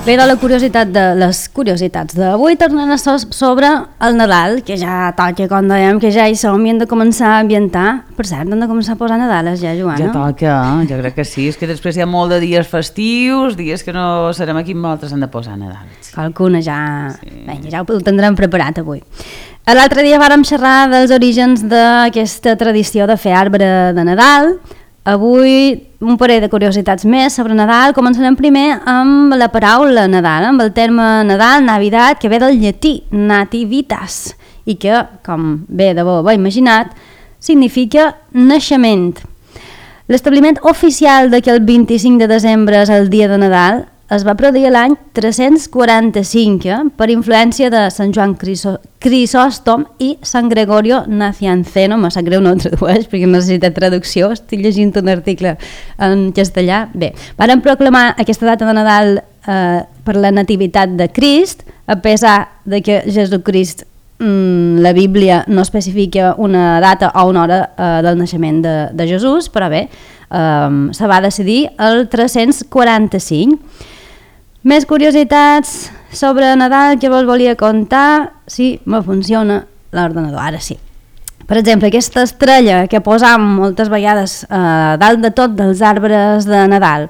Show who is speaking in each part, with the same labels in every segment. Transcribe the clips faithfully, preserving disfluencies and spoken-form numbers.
Speaker 1: Bé, de la curiositat de les curiositats d'avui tornem a so sobre el Nadal, que ja toca, com dèiem, que ja hi som i hem de començar a ambientar. Per cert, hem de començar a posar Nadales ja, Joana?
Speaker 2: Ja toca, jo crec que sí. És que després hi ha molt de dies festius, dies que no serem aquí, nosaltres hem de posar Nadals.
Speaker 1: Qualcuna ja... Sí. Bé, ja ho tindrem preparat avui. L'altre dia vàrem xerrar dels orígens d'aquesta tradició de fer arbre de Nadal. Avui un parell de curiositats més sobre Nadal. Començarem primer amb la paraula Nadal, amb el terme Nadal, Navidad, que ve del llatí nativitas i que, com bé de bo ho he imaginat, significa naixement. L'establiment oficial de que el vint-i-cinc de desembre és el dia de Nadal es va produir l'any tres-cents quaranta-cinc eh, per influència de Sant Joan Criso Crisòstom i Sant Gregorio Nacianceno. Me sap greu no ho tradueix perquè necessita traducció, estic llegint un article en castellà. Bé, varen proclamar aquesta data de Nadal eh, per la nativitat de Crist, a pesar de que Jesucrist, mm, la Bíblia no especifica una data o una hora eh, del naixement de, de Jesús, però bé, eh, se va decidir el tres-cents quaranta-cinc. Més curiositats sobre Nadal que vos volia contar. Sí, me funciona l'ordenador, ara sí. Per exemple, aquesta estrella que posam moltes vegades eh, dalt de tot dels arbres de Nadal,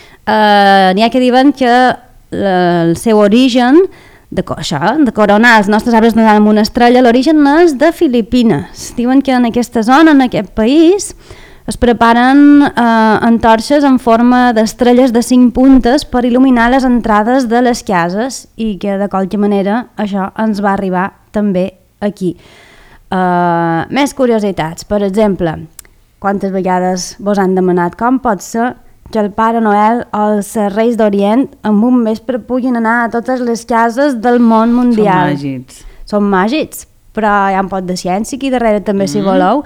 Speaker 1: eh, n'hi ha que diuen que la, el seu origen, de, això, de coronar els nostres arbres de Nadal amb una estrella, l'origen és de Filipines. Diuen que en aquesta zona, en aquest país, es preparen eh, antorxes en forma d'estrelles de cinc puntes per il·luminar les entrades de les cases i que de qualque manera això ens va arribar també aquí. Uh, més curiositats, per exemple, quantes vegades vos han demanat com pot ser que el Pare Noel o els Reis d'Orient en un vespre puguin anar a totes les cases del món mundial.
Speaker 2: Són màgics.
Speaker 1: Són màgics, però hi ha un pot de ciència aquí darrere també mm. si voleu.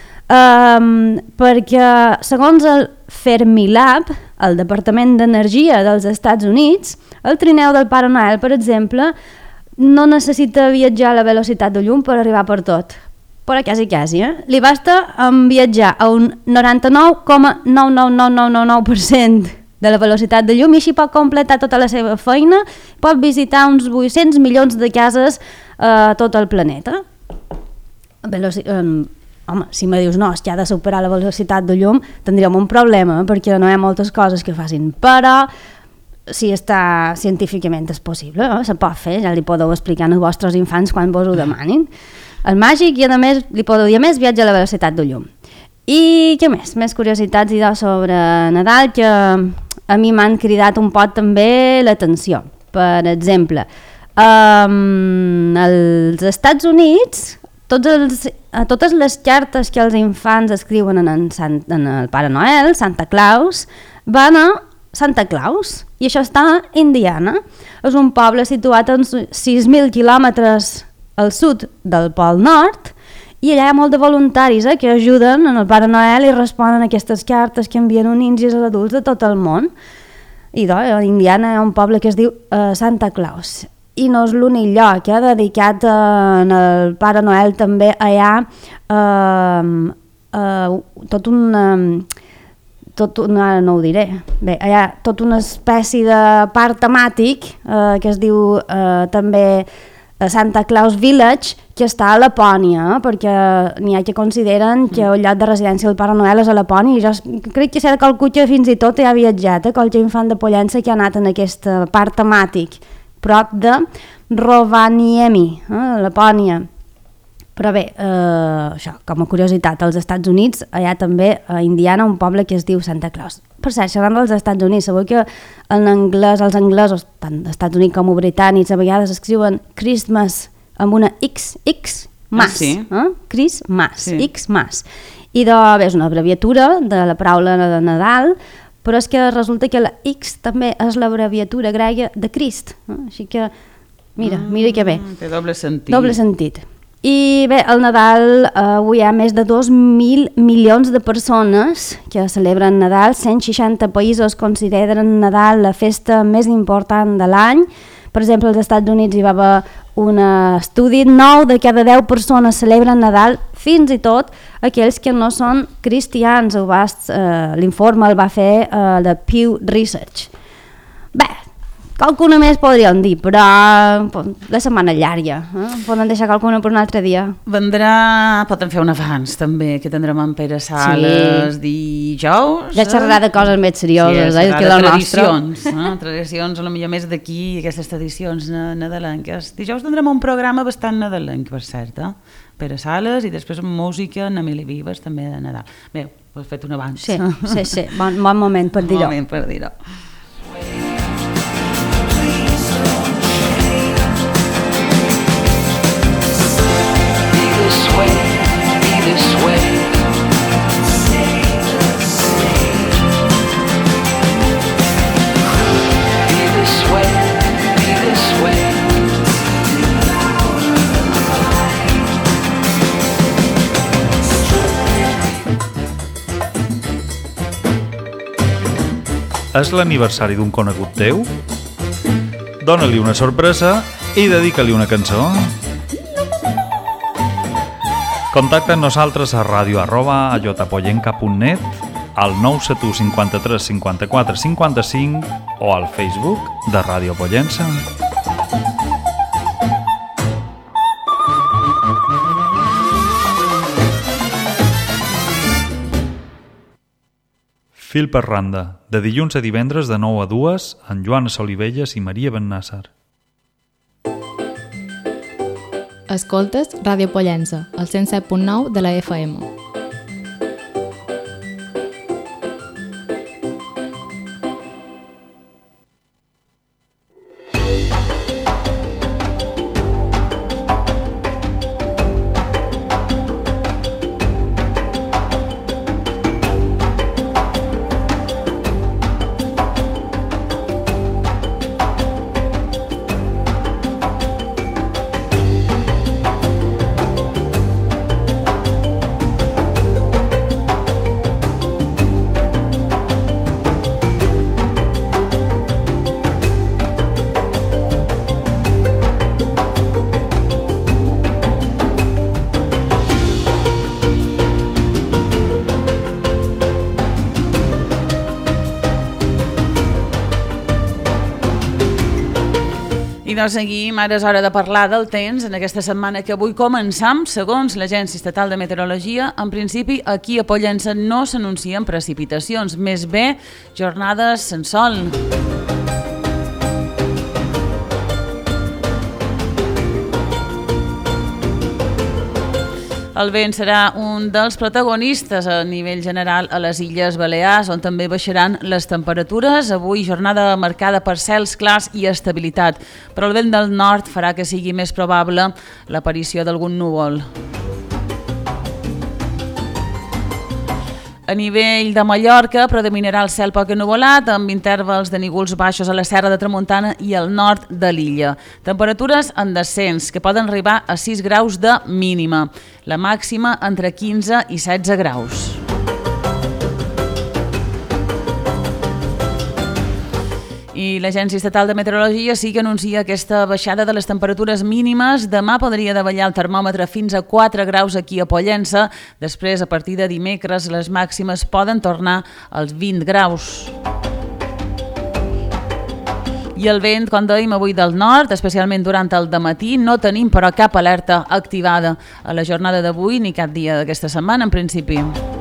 Speaker 1: Um, perquè segons el Fermilab, el Departament d'Energia dels Estats Units, el trineu del Pare Noel, per exemple, no necessita viatjar a la velocitat de llum per arribar per tot, però quasi quasi, eh? Li basta amb viatjar a un noranta-nou coma nou nou nou nou nou nou per cent de la velocitat de llum i així pot completar tota la seva feina, pot visitar uns vuit-cents milions de cases a tot el planeta. Veloci um, Home, si me dius no, és que ha de superar la velocitat de llum, tindríem un problema, perquè no hi ha moltes coses que facin, però si està científicament és possible, eh? Se pot fer, ja li podeu explicar als vostres infants quan vos ho demanin. El màgic i a més li podeu dir a més viatge a la velocitat de llum. I què més? Més curiositats i sobre Nadal que a mi m'han cridat un pot també l'atenció. Per exemple, um, als Estats Units tots els, a totes les cartes que els infants escriuen en, en, Sant, en el Pare Noel, Santa Claus, van a Santa Claus, i això està a Indiana. És un poble situat a sis mil quilòmetres al sud del Pol Nord, i allà hi ha molt de voluntaris eh, que ajuden en el Pare Noel i responen a aquestes cartes que envien uns nins i els adults de tot el món. I doncs, a Indiana hi ha un poble que es diu uh, Santa Claus. I no és l'únic lloc, eh, dedicat a, en el Pare Noel també allà eh, eh, tot un tot una, no ho diré bé, allà tot una espècie de parc temàtic eh, que es diu eh, també Santa Claus Village, que està a Lapònia, eh, perquè n'hi ha que consideren que el lloc de residència del Pare Noel és a Lapònia, i jo crec que sé de qualcú que fins i tot hi ha viatjat, eh, qualque infant de Pollença que ha anat en aquest parc temàtic prop de Rovaniemi, eh, Lapònia. Però bé, eh, això, com a curiositat, als Estats Units, allà també a Indiana, un poble que es diu Santa Claus. Per cert, xerrant dels Estats Units, sabeu que en anglès, els anglesos, tant d'Estats Units com britànics, a vegades escriuen Christmas amb una X, X, mas, ah, sí? eh? Christmas, sí. X, mas. I de, bé, és una abreviatura de la paraula de Nadal, però és que resulta que la X també és l'abreviatura grega de Crist, eh? Així que, mira, ah, mira que bé.
Speaker 2: Té doble sentit.
Speaker 1: Doble sentit. I bé, al Nadal eh, avui hi ha més de dos mil milions de persones que celebren Nadal, cent seixanta països consideren Nadal la festa més important de l'any. Per exemple, als Estats Units hi va haver un estudi, nou de cada deu persones celebren Nadal, fins i tot aquells que no són cristians. Eh, l'informe el va fer eh, de Pew Research. Bé, qualcuna més podríem dir, però la setmana llarga, eh? Podem deixar qualcuna per un altre dia.
Speaker 2: Vendrà, poden fer un abans també, que tindrem en Pere Sales sí. dijous.
Speaker 1: Ja xerrarà de coses més serioses, sí, eh? Que de
Speaker 2: tradicions, no? Tradicions, a lo millor més d'aquí, aquestes tradicions nadalenques. Dijous tindrem un programa bastant nadalenc, per cert, eh? Pere Sales i després amb música en Emili Vives també de Nadal. Bé, ho has fet un abans.
Speaker 1: Sí, sí, sí. Bon, bon moment per dir-ho.
Speaker 2: Bon moment per dir-ho.
Speaker 3: És l'aniversari d'un conegut teu? Dóna-li una sorpresa i dedica-li una cançó. Contacta amb nosaltres a ràdio arroba ayotapollenca punt net, al nou set u cinquanta-tres cinquanta-quatre cinquanta-cinc o al Facebook de Ràdio Pollença. Fil per randa, de dilluns a divendres de nou a dues, amb Joana Solivelles i Maria Bennàsser.
Speaker 4: Escoltes Ràdio Pollença, al cent set punt nou de la F M.
Speaker 2: I doncs seguim, ara és hora de parlar del temps en aquesta setmana que avui començam. Segons l'Agència Estatal de Meteorologia, en principi aquí a Pollença no s'anuncien precipitacions, més bé jornades sense sol. El vent serà un dels protagonistes a nivell general a les Illes Balears, on també baixaran les temperatures. Avui jornada marcada per cels clars i estabilitat, però el vent del nord farà que sigui més probable l'aparició d'algun núvol. A nivell de Mallorca predominarà el cel poc ennuvolat, amb intervals de núvols baixos a la Serra de Tramuntana i al nord de l'illa. Temperatures en descens, que poden arribar a sis graus de mínima. La màxima entre quinze i setze graus. I l'Agència Estatal de Meteorologia sí que anuncia aquesta baixada de les temperatures mínimes. Demà podria davallar el termòmetre fins a quatre graus aquí a Pollença. Després, a partir de dimecres, les màximes poden tornar als vint graus. I el vent, com dèiem, avui del nord, especialment durant el dematí, no tenim però cap alerta activada a la jornada d'avui ni cap dia d'aquesta setmana, en principi.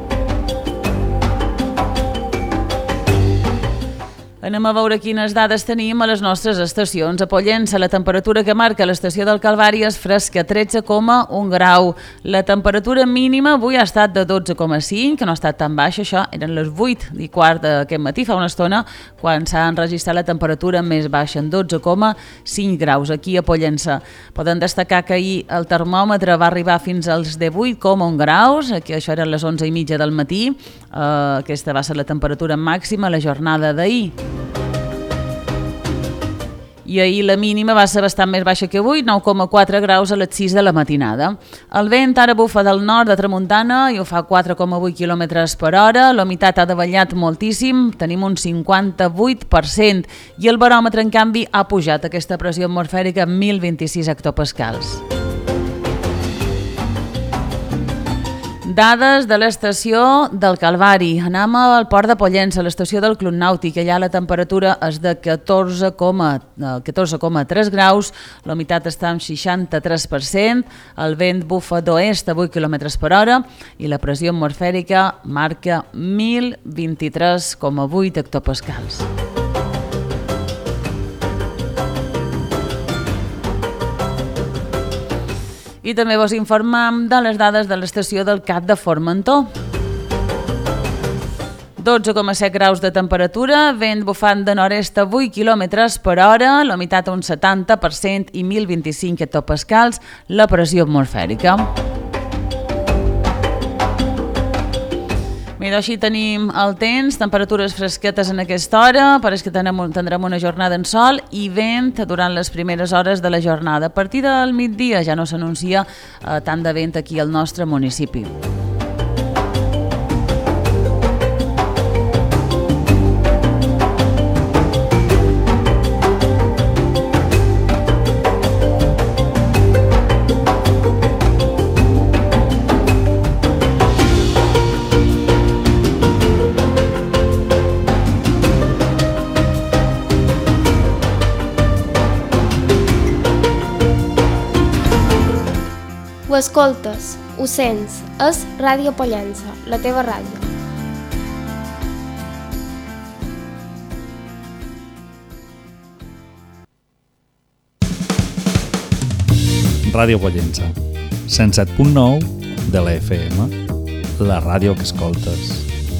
Speaker 2: Anem a veure quines dades tenim a les nostres estacions. A Pollença, la temperatura que marca l'estació del Calvari és fresca, tretze coma un grau. La temperatura mínima avui ha estat de dotze coma cinc, que no ha estat tan baixa, això eren les vuit i quart d'aquest matí, fa una estona, quan s'ha enregistrat la temperatura més baixa, en dotze coma cinc graus, aquí a Pollença. Poden destacar que ahir el termòmetre va arribar fins als divuit coma un graus, que això eren les onze i mitja del matí. Uh, aquesta va ser la temperatura màxima la jornada d'ahir. I ahir la mínima va ser bastant més baixa que avui, nou coma quatre graus a les sis de la matinada. El vent ara bufa del nord de tramuntana i ho fa quatre coma vuit quilòmetres per hora, l'humitat ha davallat moltíssim, tenim un cinquanta-vuit per cent i el baròmetre en canvi ha pujat aquesta pressió atmosfèrica mil vint-i-sis hectopascals. Dades de l'estació del Calvari. Anem al port de Pollença, a l'estació del Club Nàutic. Allà la temperatura és de catorze coma tres graus, la humitat està en seixanta-tres per cent, el vent bufa d'oest a vuit quilòmetres per hora i la pressió atmosfèrica marca mil vint-i-tres coma vuit hectopascals. I també vos informem de les dades de l'estació del Cap de Formentor. dotze coma set graus de temperatura, vent bufant de nord-est a vuit quilòmetres per hora, la humitat a un setanta per cent i mil vint-i-cinc hectopascals, la pressió atmosfèrica. Mira, així tenim el temps, temperatures fresquetes en aquesta hora, pareix que tindrem una jornada en sol i vent durant les primeres hores de la jornada. A partir del migdia ja no s'anuncia eh, tant de vent aquí al nostre municipi.
Speaker 5: Ho escoltes, ho sents, és Ràdio Pollença, la teva ràdio.
Speaker 3: Ràdio Pollença, cent set punt nou de la F M, la ràdio que escoltes.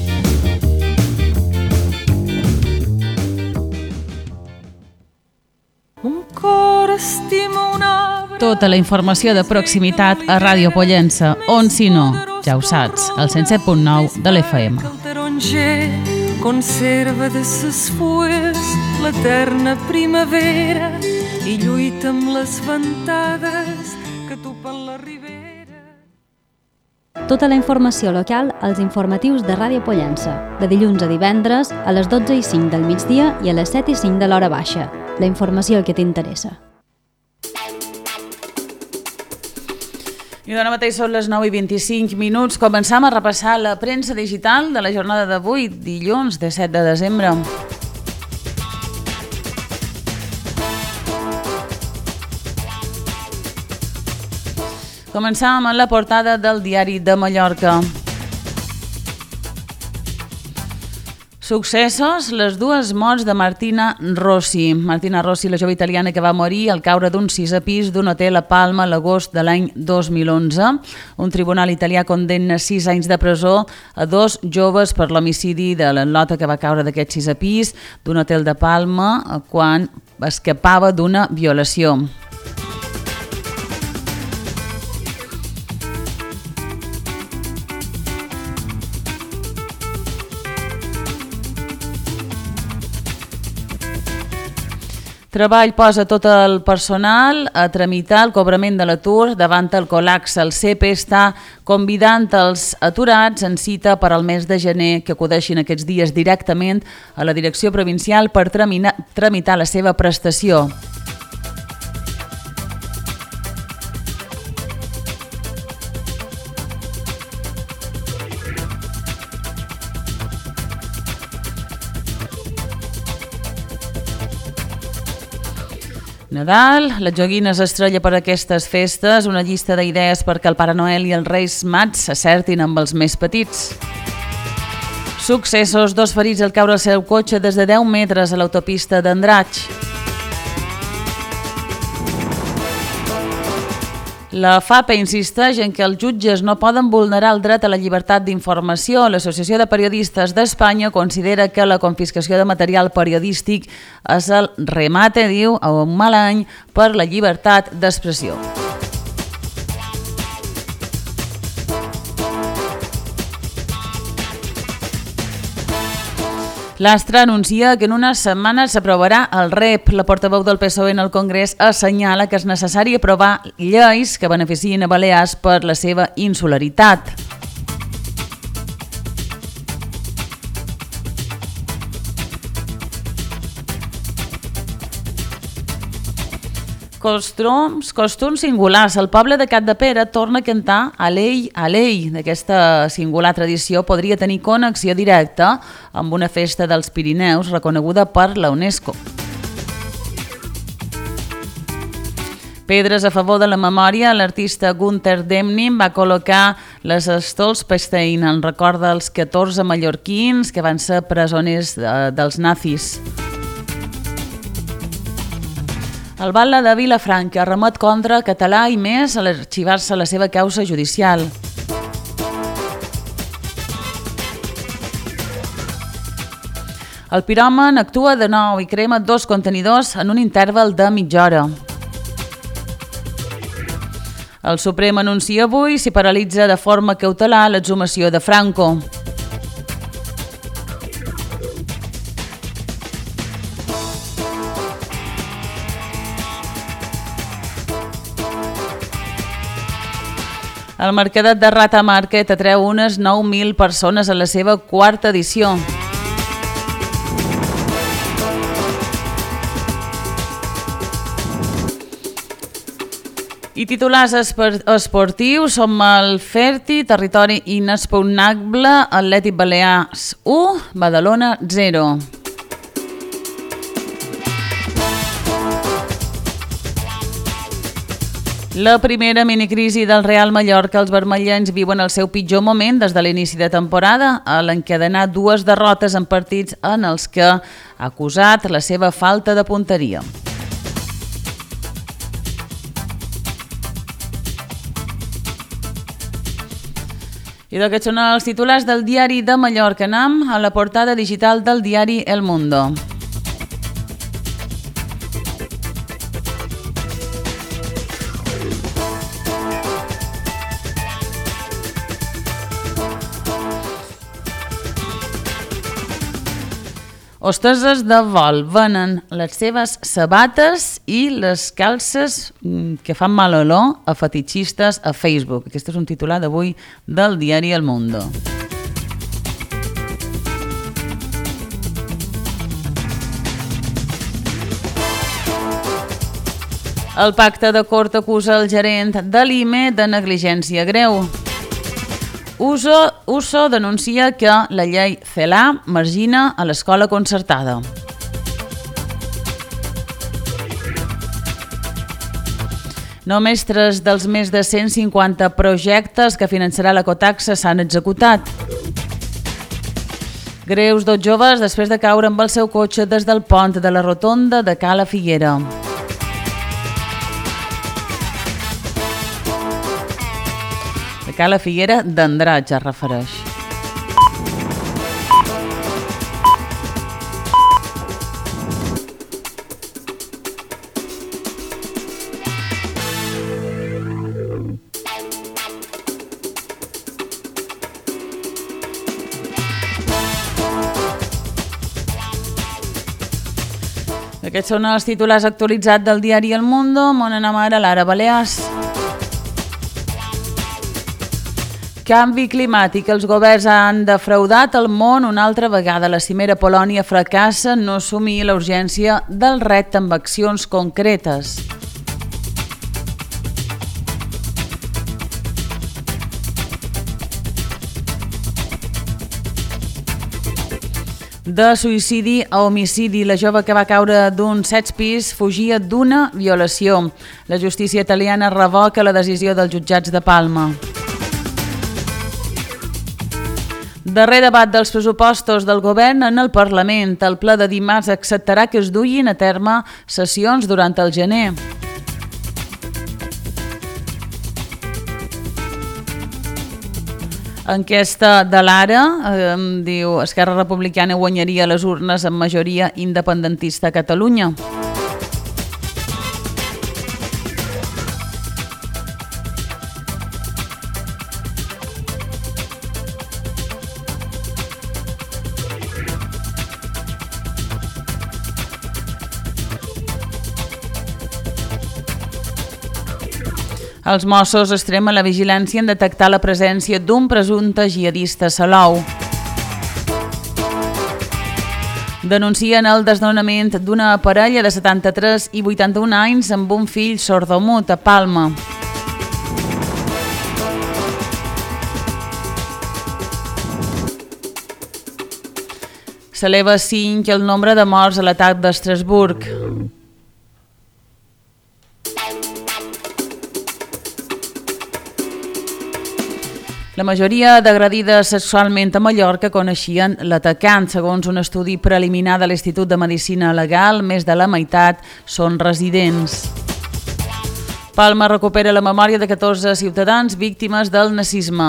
Speaker 6: Un cor estima una...
Speaker 2: Tota la informació de proximitat a Ràdio Pollença, on si no, ja ho saps, al cent set punt nou de l'F M.
Speaker 6: El taronger conserva de ses fulles l'eterna primavera i lluita amb les ventades que topen la ribera.
Speaker 1: Tota la informació local als informatius de Ràdio Pollença, de dilluns a divendres a les dotze i cinc del migdia i a les set i cinc de l'hora baixa. La informació que t'interessa.
Speaker 2: I d'ara mateix són les nou i vint-i-cinc minuts. Començam a repassar la premsa digital de la jornada d'avui, dilluns, disset de desembre. Començam amb la portada del Diari de Mallorca. Successos, les dues morts de Martina Rossi. Martina Rossi, la jove italiana que va morir al caure d'un sisè pis d'un hotel a Palma l'agost de l'any dos mil onze. Un tribunal italià condemna sis anys de presó a dos joves per l'homicidi de l'enlota que va caure d'aquest sisè pis d'un hotel de Palma quan escapava d'una violació. Treball posa tot el personal a tramitar el cobrament de l'atur davant el col·lapse. El C E P està convidant els aturats en cita per al mes de gener que acudeixin aquests dies directament a la direcció provincial per tramitar la seva prestació. Nadal, les joguines estrella per a aquestes festes, una llista d'idees perquè el Pare Noel i els Reis Mags s'acertin amb els més petits. Successos, dos ferits al caure el seu cotxe des de deu metres a l'autopista d'Andratx. La F A P E insisteix en que els jutges no poden vulnerar el dret a la llibertat d'informació. L'Associació de Periodistes d'Espanya considera que la confiscació de material periodístic és el remate, diu, a un mal any per la llibertat d'expressió. L'Astra anuncia que en unes setmanes s'aprovarà el R E P. La portaveu del P S O E en el Congrés assenyala que és necessari aprovar lleis que beneficien a Balears per la seva insularitat. costums, costums singulars. El poble de Capdepera torna a cantar Alei, Alei. D'aquesta singular tradició podria tenir connexió directa amb una festa dels Pirineus reconeguda per la UNESCO. Pedres a favor de la memòria, l'artista Gunther Demnig va col·locar les Stolpersteine en record dels catorze mallorquins que van ser presoners de, dels nazis. El Batlle de Vilafranca remet contra català i més a l'arxivar-se la seva causa judicial. El piròman actua de nou i crema dos contenidors en un interval de mitja hora. El Suprem anuncia avui si paralitza de forma cautelar l'exhumació de Franco. El Mercadet de Rata Market atreu unes nou mil persones a la seva quarta edició. I titulars esportius som el Ferti, territori inexpugnable, Atlètic Balears u, Badalona zero. La primera minicrisi del Real Mallorca, els vermellens viuen el seu pitjor moment des de l'inici de temporada, a l'encadenar dues derrotes en partits en els que ha acusat la seva falta de punteria. I d'aquests són els titulars del diari de Mallorca. Anem a la portada digital del diari El Mundo. Hosteses de vol venen les seves sabates i les calces que fan mal olor a fetitxistes a Facebook. Aquest és un titular d'avui del diari El Mundo. El pacte de Cort acusa el gerent de l'I M E de negligència greu. Uso, Uso denuncia que la llei CELA margina a l'escola concertada. Només tres dels més de cent cinquanta projectes que finançarà l'ecotaxa s'han executat. Greus dos joves després de caure amb el seu cotxe des del pont de la rotonda de Cala Figuera. Cala Figuera d'Andratx es refereix. Aquests són els titulars actualitzats del diari El Mundo. On anem ara? Lara Balears. Canvi climàtic. Els governs han defraudat el món una altra vegada. La cimera Polònia fracassa en no assumir la urgència del repte amb accions concretes. De suïcidi a homicidi, la jove que va caure d'un set pis fugia d'una violació. La justícia italiana revoca la decisió dels jutjats de Palma. Darrer debat dels pressupostos del govern en el Parlament. El ple de dimarts acceptarà que es duguin a terme sessions durant el gener. Enquesta de l'Ara, eh, diu Esquerra Republicana guanyaria les urnes amb majoria independentista a Catalunya. Els Mossos extremen la vigilància en detectar la presència d'un presumpte jihadista a Salou. Denuncien el desnonament d'una parella de setanta-tres i vuitanta-un anys amb un fill sordomut a Palma. S'eleva a cinc el nombre de morts a l'atac d'Estrasburg. La majoria d'agredides sexualment a Mallorca coneixien l'atacant. Segons un estudi preliminar de l'Institut de Medicina Legal, més de la meitat són residents. Palma recupera la memòria de catorze ciutadans víctimes del nazisme.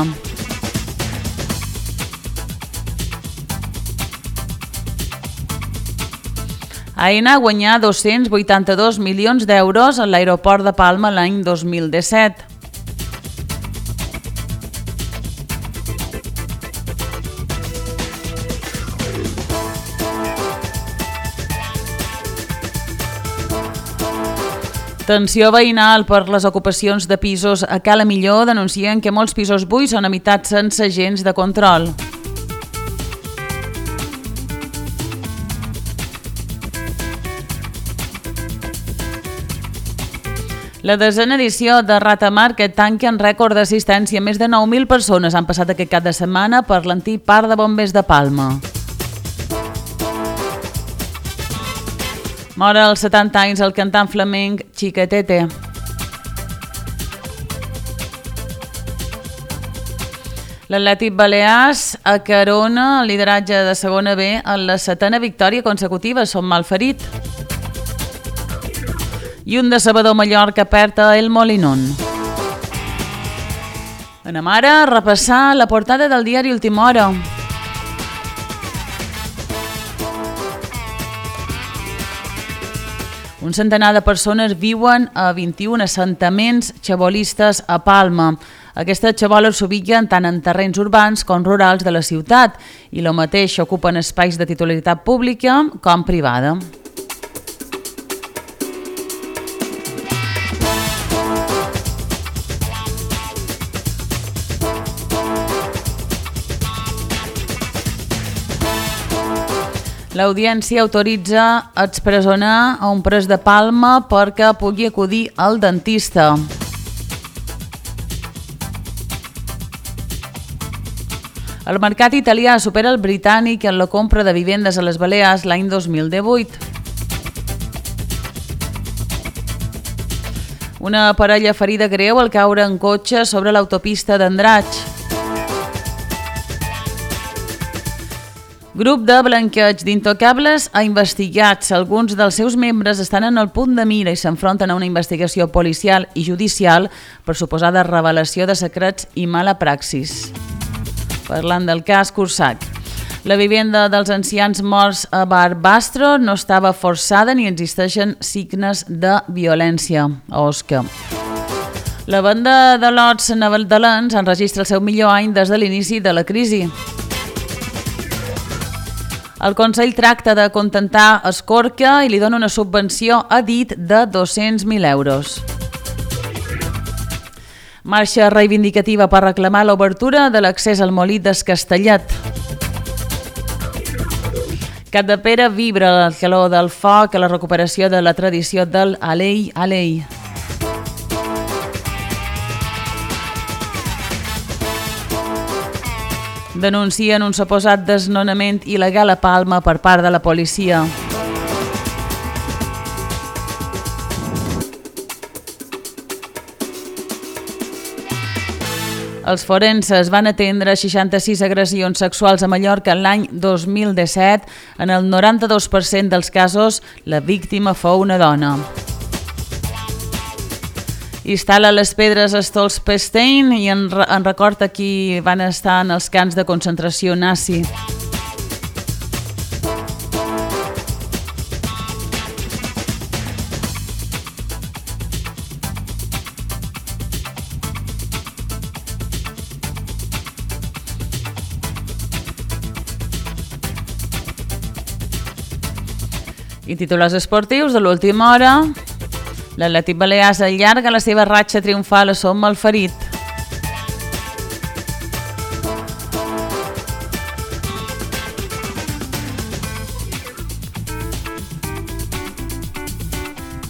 Speaker 2: Aena guanyà dos-cents vuitanta-dos milions d'euros a l'aeroport de Palma l'any dos mil disset. Tensió veïnal per les ocupacions de pisos a Cala Millor denuncien que molts pisos buits són habitats sense agents de control. La desena edició de Rata Market tanca en rècord d'assistència. Més de nou mil persones han passat aquest cap de setmana per l'antic parc de bombers de Palma. Mor als setanta anys el cantant flamenc Chiquetete. L'Atlètic Balears acarona el lideratge de segona B en la setena victòria consecutiva, som malferit. I un decebedor Mallorca perd a El Molinón. Anem ara a repassar la portada del diari Última Hora. Un centenar de persones viuen a vint-i-un assentaments xabolistes a Palma. Aquestes xaboles s'ubiquen tant en terrenys urbans com rurals de la ciutat i el mateix ocupen espais de titularitat pública com privada. L'audiència autoritza expresonar a un pres de Palma perquè pugui acudir al dentista. El mercat italià supera el britànic en la compra de vivendes a les Balears l'any dos mil divuit. Una parella ferida greu al caure en cotxe sobre l'autopista d'Andratx. Grup de blanqueig d'intocables ha investigats. Alguns dels seus membres estan en el punt de mira i s'enfronten a una investigació policial i judicial per suposada revelació de secrets i mala praxis. Parlant del cas Cursac. La vivenda dels ancians morts a Barbastro no estava forçada ni existeixen signes de violència a Osca. La banda de lots navaldalens enregistra el seu millor any des de l'inici de la crisi. El Consell tracta de contentar Escorca i li dona una subvenció, ha dit, de dos-cents mil euros. Marxa reivindicativa per reclamar l'obertura de l'accés al molí d'Escastellet. Capdepera vibra el calor del foc a la recuperació de la tradició del Alei Alei. Denuncien un suposat desnonament il·legal a Palma per part de la policia. Els forenses van atendre seixanta-sis agressions sexuals a Mallorca l'any dos mil disset. En el noranta-dos per cent dels casos, la víctima fou una dona. Instal·la les pedres a Stolzpestein i en, en record a qui van estar en els camps de concentració nazi. I titulars esportius de l'última hora. L'Atlètic Balears allarga la seva ratxa triomfal a Som Malferit.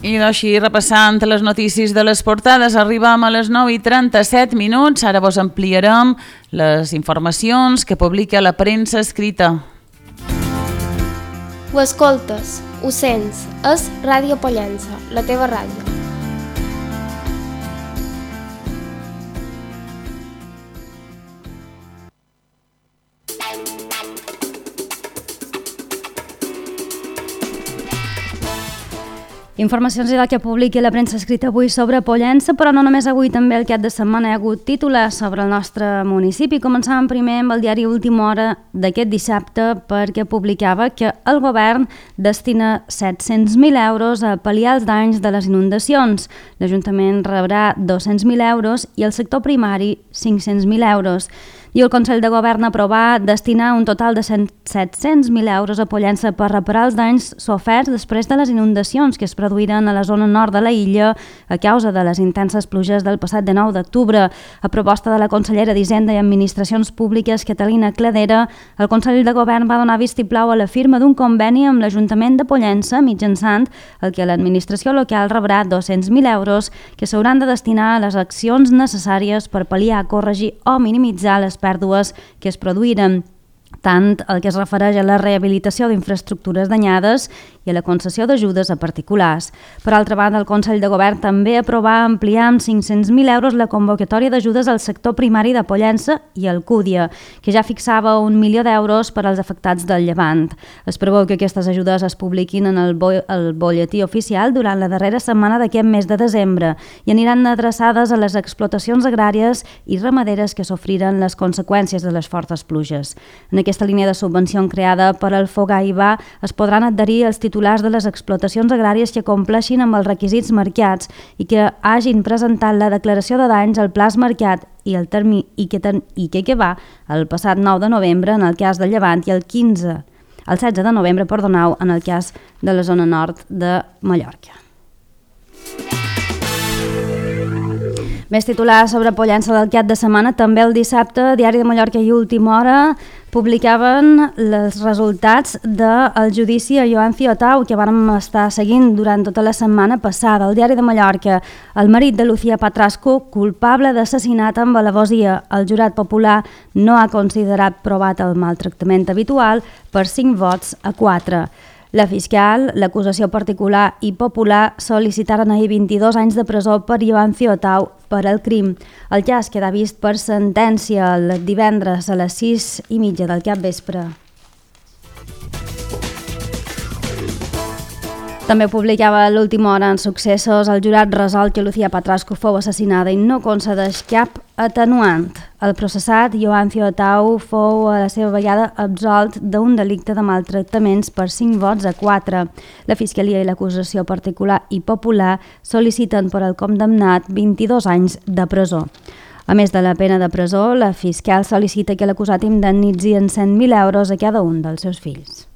Speaker 2: I així, repassant les notícies de les portades, arribem a les nou i trenta-set minuts. Ara vos ampliarem les informacions que publica la premsa escrita.
Speaker 5: Ho escoltes, ho sents, és Ràdio Pollença, la teva ràdio.
Speaker 1: Informacions de la que publiqui la premsa escrita avui sobre Pollença, però no només avui, també el cap de setmana hi ha hagut titulars sobre el nostre municipi. Començàvem primer amb el diari Última Hora d'aquest dissabte, perquè publicava que el govern destina set-cents mil euros a pal·liar els danys de les inundacions. L'Ajuntament rebrà dos-cents mil euros i el sector primari cinc-cents mil euros. I el Consell de Govern aprovà destinar un total de set-cents mil euros a Pollença per reparar els danys soferts després de les inundacions que es produïren a la zona nord de la illa a causa de les intenses pluges del passat dinou d'octubre. A proposta de la consellera d'Hisenda i Administracions Públiques, Catalina Cladera, el Consell de Govern va donar vistiplau a la firma d'un conveni amb l'Ajuntament de Pollença, mitjançant el que l'administració local rebrà dos-cents mil euros que s'hauran de destinar a les accions necessàries per pal·liar, corregir o minimitzar les pèrdues que es produïren, tant el que es refereix a la rehabilitació d'infraestructures danyades i a la concessió d'ajudes a particulars. Per altra banda, el Consell de Govern també aprovà ampliar amb cinc-cents mil euros la convocatòria d'ajudes al sector primari de Pollença i Alcúdia, que ja fixava un milió d'euros per als afectats del Llevant. Es preveu que aquestes ajudes es publiquin en el, bo el bolletí oficial durant la darrera setmana d'aquest mes de desembre i aniran adreçades a les explotacions agràries i ramaderes que sofriren les conseqüències de les fortes pluges. En aquesta línia de subvenció creada per al FOGAIVA es podran adherir els titulars de les explotacions agràries que compleixin amb els requisits marcats i que hagin presentat la declaració de danys al plaç marcat i el termini i que, ten, i que, que va el passat nou de novembre en el cas del Llevant i el quinze, el setze de novembre, perdoneu, en el cas de la zona nord de Mallorca. Més titulars sobre Pollença del cap de setmana. També el dissabte, Diari de Mallorca i Última Hora publicaven els resultats del judici a Joan Fiotau, que vam estar seguint durant tota la setmana passada. El Diari de Mallorca, el marit de Lucía Patrasco, culpable d'assassinat amb alevosía. El jurat popular no ha considerat provat el maltractament habitual per cinc vots a quatre. La fiscal, l'acusació particular i popular sol·licitaren ahir vint-i-dos anys de presó per Joan Fiotau per al crim. El cas queda vist per sentència el divendres a les sis i mitja del capvespre. També publicava a l'Última Hora en Successos el jurat resol que Lucía Patrasco fou assassinada i no concedeix cap atenuant. El processat, Joan Fiotau, fou a la seva vegada absolt d'un delicte de maltractaments per cinc vots a quatre. La Fiscalia i l'acusació particular i popular sol·liciten per al condemnat vint-i-dos anys de presó. A més de la pena de presó, la fiscal sol·licita que l'acusat indemnitzi en cent mil euros a cada un dels seus fills.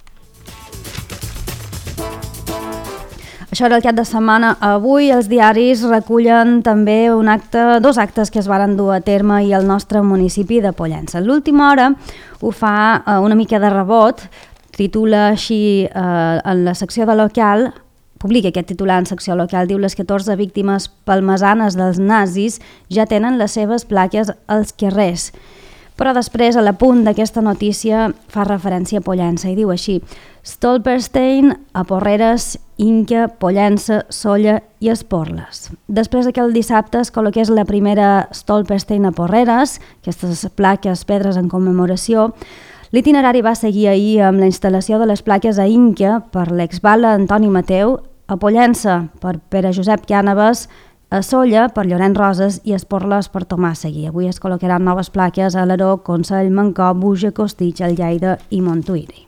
Speaker 1: Això era el cap de setmana. Avui els diaris recullen també un acte, dos actes que es varen dur a terme i al nostre municipi de Pollença. L'Última Hora ho fa una mica de rebot, titula així eh, en la secció de local, publica aquest titular en secció local, diu les catorze víctimes palmesanes dels nazis ja tenen les seves plaques als carrers. Però després, a l'apunt d'aquesta notícia, fa referència a Pollença i diu així: Stolperstein, a Porreres, Inca, Pollença, Solla i Esporles. Després que el dissabte es col·loqués la primera Stolperstein a Porreres, aquestes plaques, pedres en commemoració, l'itinerari va seguir ahir amb la instal·lació de les plaques a Inca per l'exbala Antoni Mateu, a Pollença per Pere Josep Cànavas, a Solla per Llorenç Roses i Esporles per Tomàs Seguí. Avui es col·locaran noves plaques a Alaró, Consell, Mancó, Buja, Costitx, Lleida i Montuïri.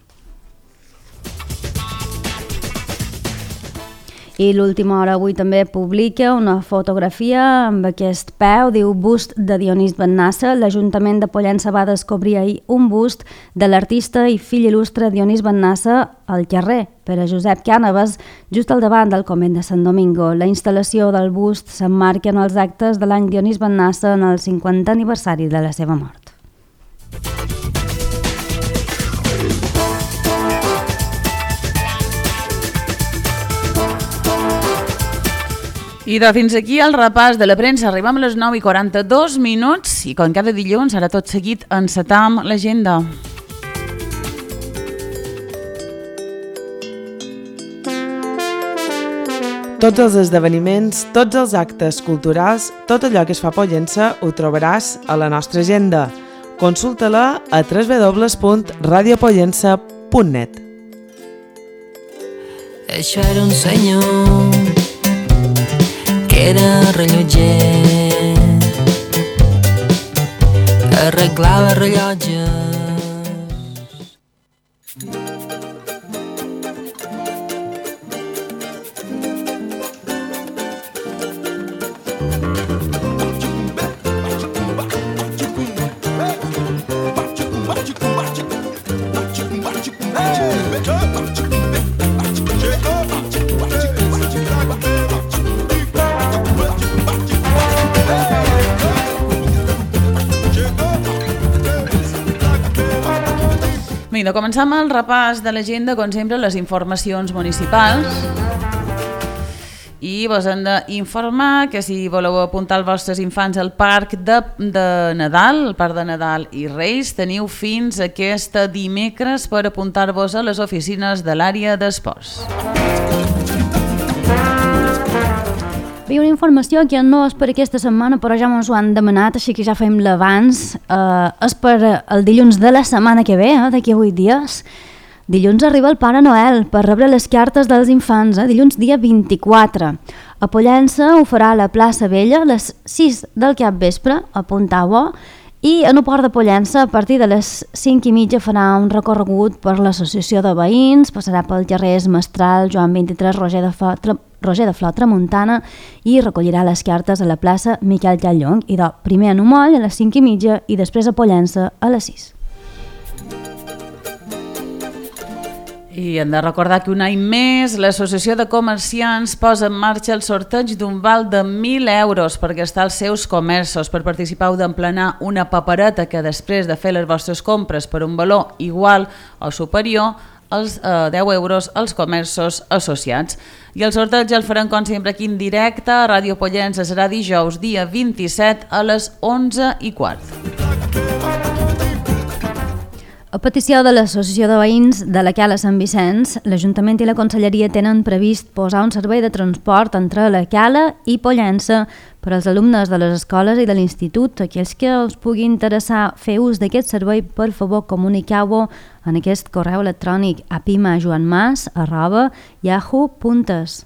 Speaker 1: I l'Última Hora avui també publica una fotografia amb aquest peu, diu bust de Dionís Bennassa. L'Ajuntament de Pollença va descobrir ahir un bust de l'artista i fill il·lustre Dionís Bennassa al carrer Pere Josep Cànavas, just al davant del convent de Sant Domingo. La instal·lació del bust s'emmarca en els actes de l'any Dionís Bennassa en el cinquantè aniversari de la seva mort.
Speaker 2: I de fins aquí el repàs de la premsa. Arribem a les nou i quaranta-dos minuts i com cada dilluns, ara tot seguit, encetam l'agenda.
Speaker 7: Tots els esdeveniments, tots els actes culturals, tot allò que es fa a Pollença ho trobaràs a la nostra agenda. Consulta-la a w w w punt radio pollença punt net.
Speaker 8: Això era un senyor que era rellotger, arreglava rellotges.
Speaker 2: Vinga, començam el repàs de l'agenda, com sempre, les informacions municipals. I vos hem d'informar que si voleu apuntar els vostres infants al parc de, de Nadal, el parc de Nadal i Reis, teniu fins aquest dimecres per apuntar-vos a les oficines de l'àrea d'esports.
Speaker 1: Hi ha una informació que no és per aquesta setmana, però ja ens ho han demanat, així que ja fem l'abans. Eh, és per el dilluns de la setmana que ve, eh, d'aquí a vuit dies. Dilluns arriba el Pare Noel per rebre les cartes dels infants, eh, dilluns dia vint-i-quatre. A Pollença ho farà a la plaça Vella a les sis del capvespre, apuntau-ho, i en el port de Pollença a partir de les cinc i mitja farà un recorregut per l'associació de veïns, passarà pel carrers Mestral, Joan vint-i-tres, Roger de Flor, Roger de Flor Tramuntana i recollirà les cartes a la plaça Miquel Llallong, i de primer a Numoll a les cinc i mitja i després a Pollença a les sis.
Speaker 2: I hem de recordar que un any més l'Associació de Comerciants posa en marxa el sorteig d'un val de mil euros per gastar als seus comerços. Per participar heu d'emplenar una papereta que després de fer les vostres compres per un valor igual o superior als eh, deu euros als comerços associats. I el sorteig el farem com sempre aquí en directe a Ràdio Pollença. Serà dijous dia vint-i-set a les onze i quart.
Speaker 1: A petició de l'Associació de Veïns de la Cala Sant Vicenç, l'Ajuntament i la Conselleria tenen previst posar un servei de transport entre la Cala i Pollença per als alumnes de les escoles i de l'institut. Aquells que us pugui interessar fer ús d'aquest servei, per favor comuniqueu-ho en aquest correu electrònic a pimajoanmas arroba yahoo punt es.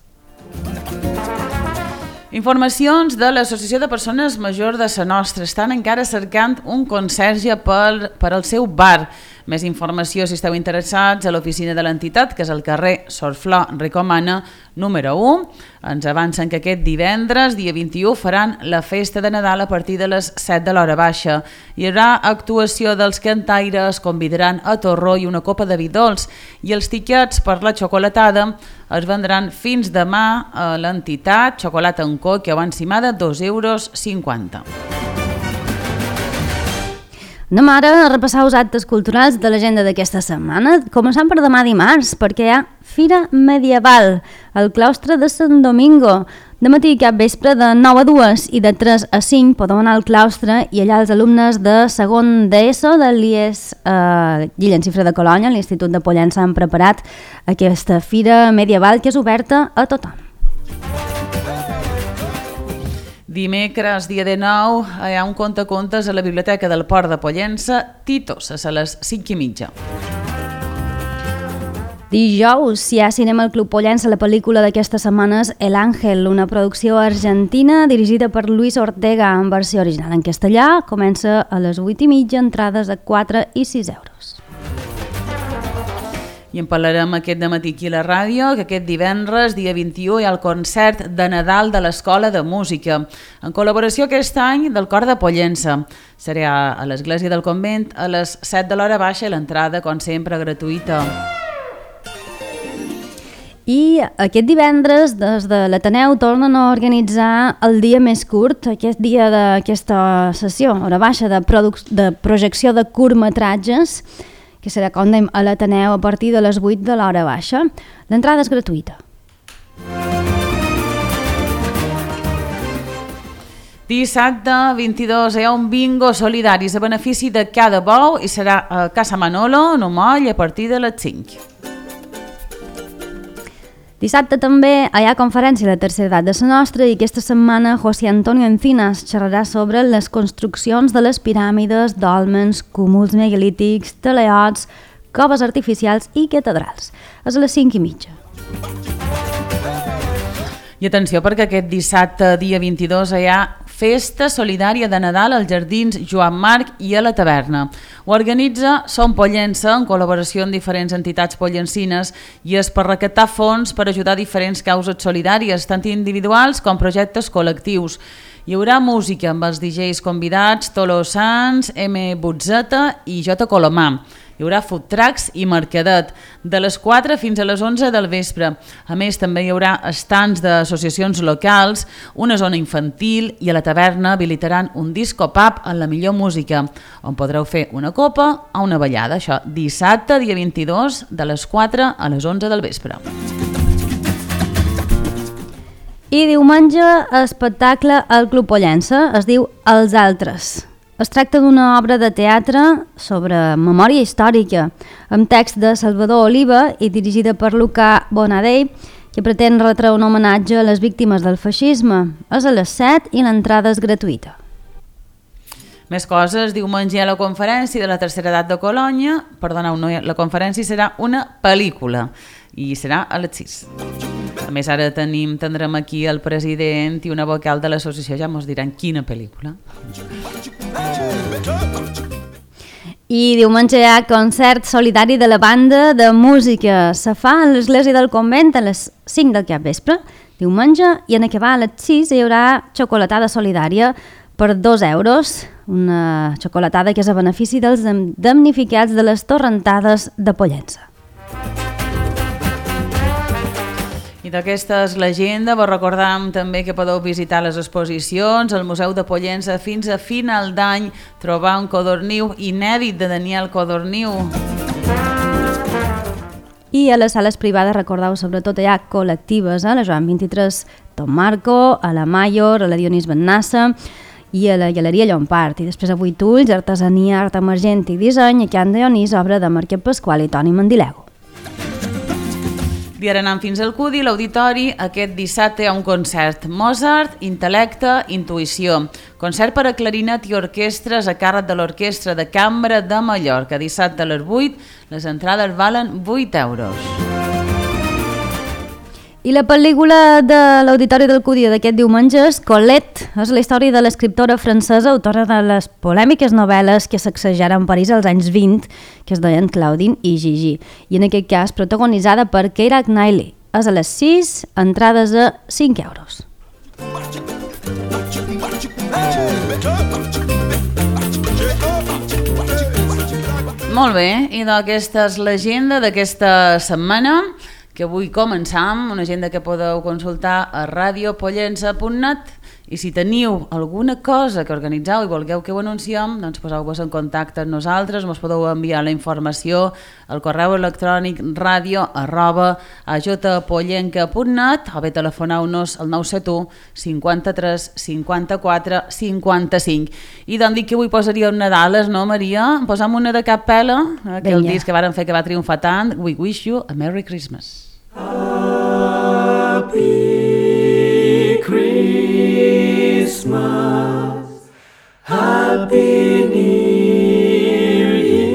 Speaker 2: Informacions de l'Associació de Persones Majors de Sa Nostra. Estan encara cercant un conserge per, per al seu bar. Més informació si esteu interessats a l'oficina de l'entitat, que és al carrer Sorflor Ricomana, número u. Ens avancen que aquest divendres, dia vint-i-u, faran la festa de Nadal a partir de les set de l'hora baixa. Hi haurà actuació dels cantaires, convidaran a torró i una copa de vi dolç, i els tiquets per la xocolatada es vendran fins demà a l'entitat. Xocolata en coc o encimada, dos euros cinquanta.
Speaker 1: Anem ara a repassar els actes culturals de l'agenda d'aquesta setmana, començant per demà dimarts, perquè hi ha Fira Medieval al claustre de Sant Domingo. De matí cap vespre de nou a dues i de tres a cinc podeu anar al claustre, i allà els alumnes de segon d'ESO de l'I E S eh, Guillem Cifre de Colònia, l'Institut de Pollença, han preparat aquesta Fira Medieval que és oberta a tothom.
Speaker 2: Dimecres, dia dinou, hi ha un contacontes a la Biblioteca del Port de Pollença, Titos, a les cinc i mitja.
Speaker 1: Dijous hi ha cinema al Club Pollença. La pel·lícula d'aquesta setmana és El Ángel, una producció argentina dirigida per Luis Ortega en versió original en castellà. Comença a les vuit i mitja, entrades a quatre i sis euros.
Speaker 2: I en parlarem aquest dematí aquí a la ràdio, que aquest divendres, dia vint-i-u, hi ha el concert de Nadal de l'Escola de Música, en col·laboració aquest any del Cor de Pollença. Serà a l'Església del Convent a les set de l'hora baixa i l'entrada, com sempre, gratuïta.
Speaker 1: I aquest divendres, des de l'Ateneu, tornen a organitzar el dia més curt, aquest dia d'aquesta sessió, hora baixa, de, de projecció de curtmetratges, que serà, com dèiem, a l'Ateneu a partir de les vuit de l'hora baixa. L'entrada és gratuïta.
Speaker 2: Dissabte vint-i-dos hi ha un bingo solidari a benefici de cada bou i serà a Casa Manolo, no moll, a partir de les cinc.
Speaker 1: Dissabte també hi ha conferència de tercera edat de la nostra i aquesta setmana José Antonio Encinas xerrarà sobre les construccions de les piràmides, dòlmens, cúmuls megalítics, teleots, coves artificials i catedrals. És a les cinc i mitja.
Speaker 2: I atenció perquè aquest dissabte, dia vint-i-dos, hi ha Festa Solidària de Nadal als Jardins Joan Marc i a la Taverna. Ho organitza Som Pollença en col·laboració amb diferents entitats pollencines i és per recaptar fons per ajudar diferents causes solidàries, tant individuals com projectes col·lectius. Hi haurà música amb els D Js convidats Tolo Sanz, M. Butzeta i J. Colomà. Hi haurà food trucks i mercadet de les quatre fins a les onze del vespre. A més, també hi haurà estands d'associacions locals, una zona infantil i a la taverna habilitaran un disco pub en la millor música, on podreu fer una copa o una ballada. Això dissabte, dia vint-i-dos, de les quatre a les onze del vespre.
Speaker 1: I diumenge, espectacle al Club Pollença, es diu Els Altres. Es tracta d'una obra de teatre sobre memòria històrica, amb text de Salvador Oliva i dirigida per Luca Bonadei, que pretén retre un homenatge a les víctimes del feixisme. És a les set i l'entrada és gratuïta.
Speaker 2: Més coses, diumenge hi ha la conferència de la tercera edat de Colònia. Perdoneu, no, la conferència serà una pel·lícula i serà a les sis. A més, ara tenim, tindrem aquí el president i una vocal de l'associació, ja ens diran quina pel·lícula.
Speaker 1: I diumenge hi ha concert solidari de la banda de música. Se fa a l'església del convent a les cinc del capvespre, diumenge, i en acabar a les sis hi haurà xocolatada solidària per dos euros, una xocolatada que és a benefici dels damnificats de les torrentades de Pollença.
Speaker 2: I d'aquesta és l'agenda. Vos recordam també que podeu visitar les exposicions al Museu de Pollença fins a final d'any, trobar un codorniu inèdit de Daniel Codorniu.
Speaker 1: I a les sales privades, recordeu, sobretot hi ha col·lectives, a la Joan vint-i-tres Tom Marco, a la Mayor, a la Dionís Bennassa i a la Galeria Llompart. I després a Vuit Ulls, artesania, art emergent i disseny, a Can Dionís, obra de Marquet Pasqual i Toni Mandilego.
Speaker 2: I ara anem fins al Cudi, l'auditori. Aquest dissabte hi ha un concert Mozart, intel·lecte, intuïció. Concert per a clarinet i orquestres a càrrec de l'Orquestra de Cambra de Mallorca. Dissabte a les vuit, les entrades valen vuit euros.
Speaker 1: I la pel·lícula de l'Auditori del Cudi d'aquest diumenge és Colette. És la història de l'escriptora francesa, autora de les polèmiques novel·les que sacsejaren París als anys vint, que es deien Claudine i Gigi, i en aquest cas protagonitzada per Keira Knightley. És a les sis, entrades a cinc euros.
Speaker 2: Molt bé, i d'aquesta és l'agenda d'aquesta setmana, que avui començam, una agenda que podeu consultar a radio pollença punt net, i si teniu alguna cosa que organitzeu i volgueu que ho anunciem, doncs poseu-vos en contacte amb nosaltres, ens podeu enviar la informació al correu electrònic radio arroba ajotapollenca punt net o bé telefoneu-nos al nou set u cinquanta-tres cinquanta-quatre cinquanta-cinc. I doncs dic que avui posaríem Nadales, no, Maria? Posam una de Cap Pela, aquell
Speaker 1: Vinga.
Speaker 2: disc que varen fer que va triomfar tant. We wish you a Merry Christmas.
Speaker 9: Happy Christmas, Happy New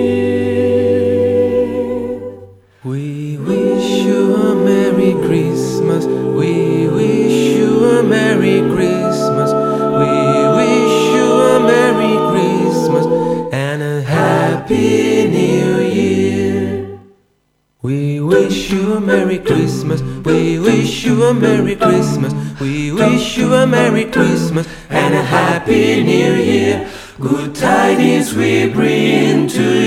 Speaker 9: Year.
Speaker 10: We wish you a Merry Christmas, we wish you a Merry Christmas, we wish you a Merry Christmas and a Happy New Year. We wish you a Merry Christmas, we wish you a Merry Christmas, we wish you a Merry Christmas and a Happy New Year. Good tidings we bring to you.